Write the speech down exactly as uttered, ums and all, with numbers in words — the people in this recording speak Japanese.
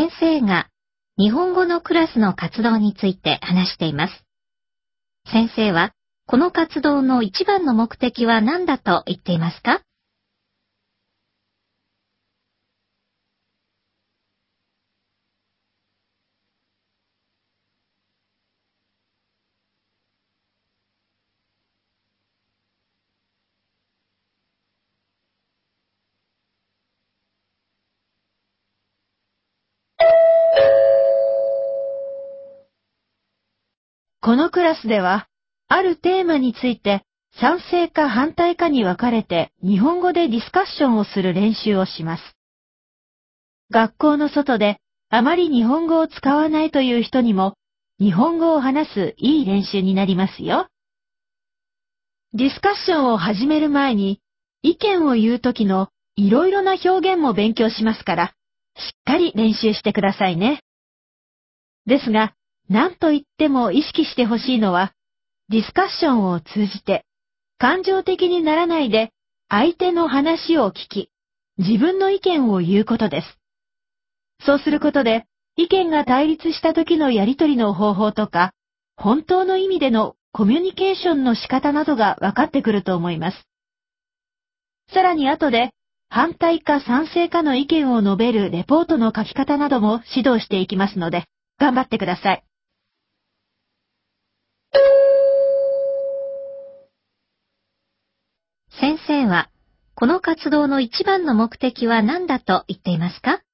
先生が日本語のクラスの活動について話しています。先生はこの活動の一番の目的は何だと言っていますか？ このクラスでは、あるテーマについて賛成か反対かに分かれて日本語でディスカッションをする練習をします。学校の外であまり日本語を使わないという人にも日本語を話すいい練習になりますよ。ディスカッションを始める前に意見を言うときのいろいろな表現も勉強しますから、しっかり練習してくださいね。ですが、何と言っても意識してほしいのは、ディスカッションを通じて、感情的にならないで、相手の話を聞き、自分の意見を言うことです。そうすることで、意見が対立した時のやりとりの方法とか、本当の意味でのコミュニケーションの仕方などが分かってくると思います。さらに後で、反対か賛成かの意見を述べるレポートの書き方なども指導していきますので、頑張ってください。 先生はこの活動の一番の目的は何だと言っていますか？